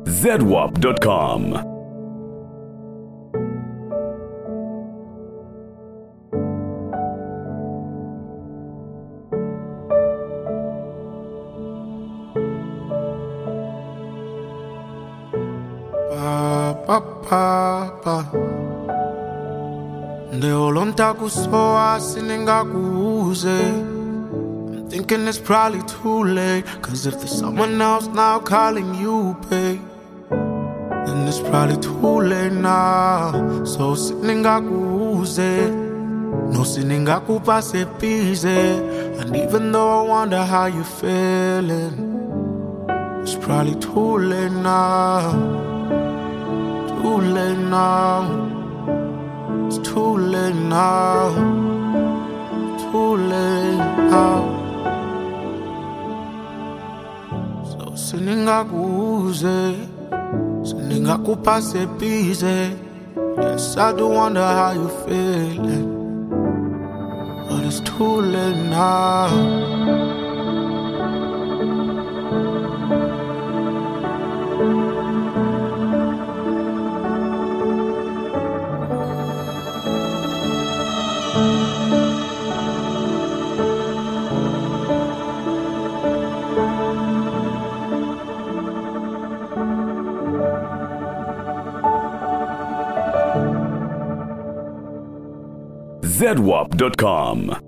ZWAP.com. I'm thinking it's probably too late, 'cause if there's someone else now calling you, babe, then it's probably too late now. So siningakuze, no siningakupase busy. And even though I wonder how you're feeling, it's probably too late now. Too late now. It's too late now. Too late now. So siningakuze, siningakupase busy. Yes, I do wonder how you're feeling, but it's too late now. ZWAP.com.